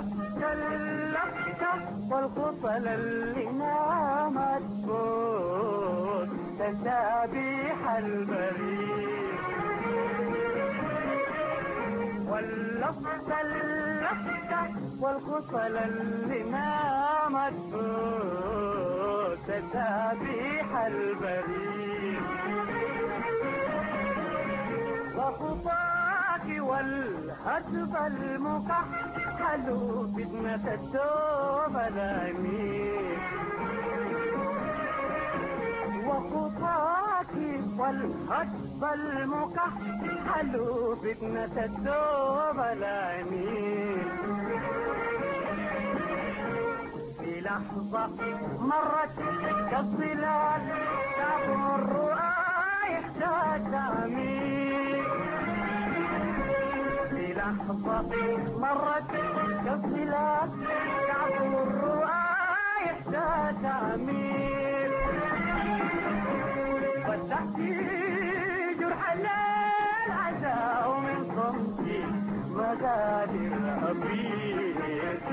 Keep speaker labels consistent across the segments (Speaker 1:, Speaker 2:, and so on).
Speaker 1: واللفت اللفتة والخطل اللي نامت فوق تسابيح البريد. واللفت اللفتة والخطل اللي نامت فوق تسابيح البريد. وخطاك والهتف المكحل فتنة الدوب الأمين. وخطاك والهتف المكحل فتنة الدوب الأمين. في لحظة مرت كالظلال تمر يحتاج أمين. في لحظة مرت كالظلال تمر يحتاج أمين. فتحت جرح الليل عزاء ومن صمتي مقادر أبيض.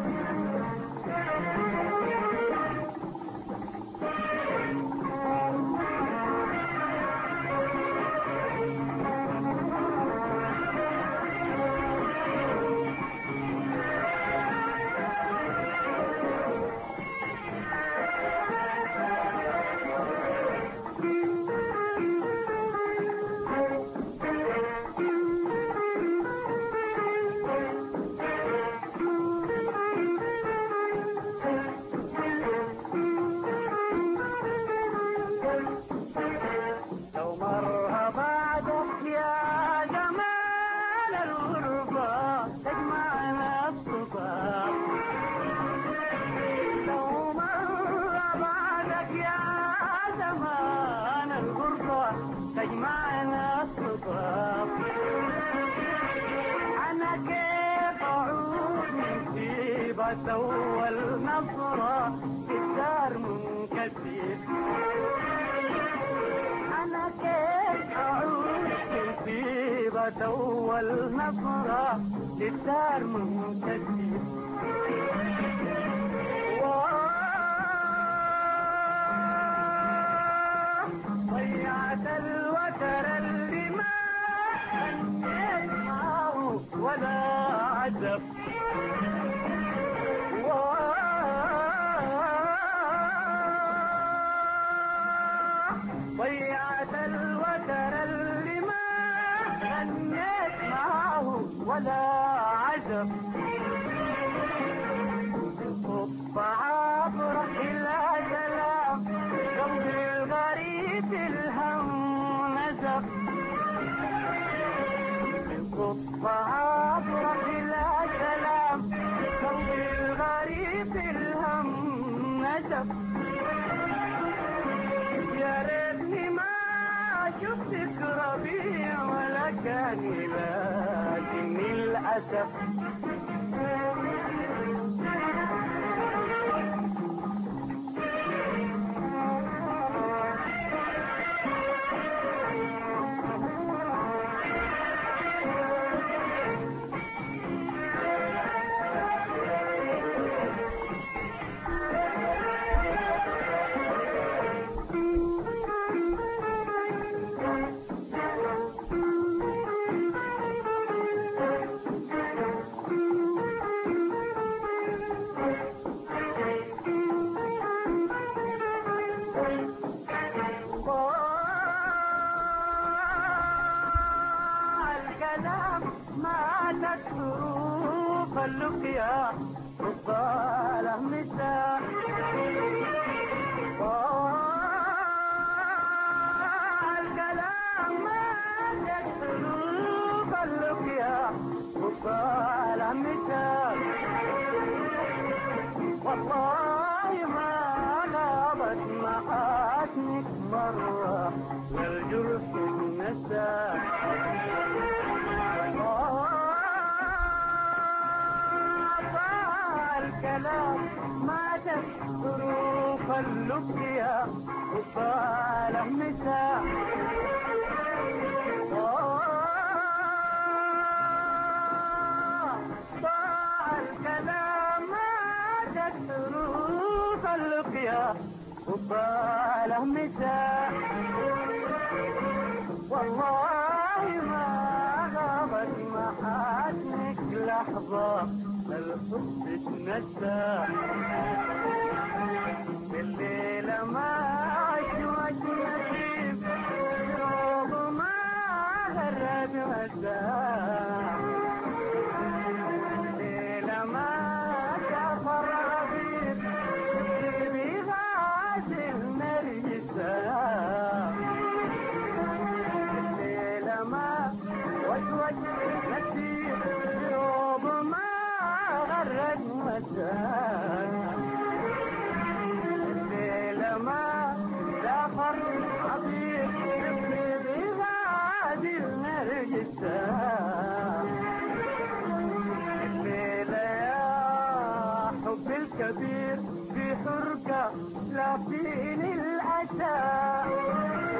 Speaker 1: تجمعنا الصداق. أنا كيف أعود من طيبة والنصرة في الدار منكسر. أنا كيف أعود من طيبة والنصرة في الدار منكسر. ضيعت الوتر اللي ما أنيت معه ولا عجب. ضيعت الوتر اللي ما أنيت معه ولا عجب. صب عبر إلى سلام قلبي الغريب الهم نزف. صب عبر إلى سلام قلبي الغريب الهم نزف. يا ريتني ما شفتك ربيع ولا كان لكني الأسف. ماتت حروف اللقيا والظالة مساء. الكلام ماتت حروف اللقيا والظالة مساء. والله ما غابت محاسنك مرة والجرح نسى. الكلام ماتت حروف اللقيا وطال مساء. ضاع الكلام وطاله مساء والله ما غابت محاسنك لحظة الحب تنسى الليلة ما عشوت نسيب يوم ما غرد مساء الليلة ما سافر غبيب بغازل نرجسا الليلة ما وسوس نسيب يوم ما غرد مساء ما سافر حبيب بغادي النرجسة الليلة يا حب الكبير في حركة لا فين الأسى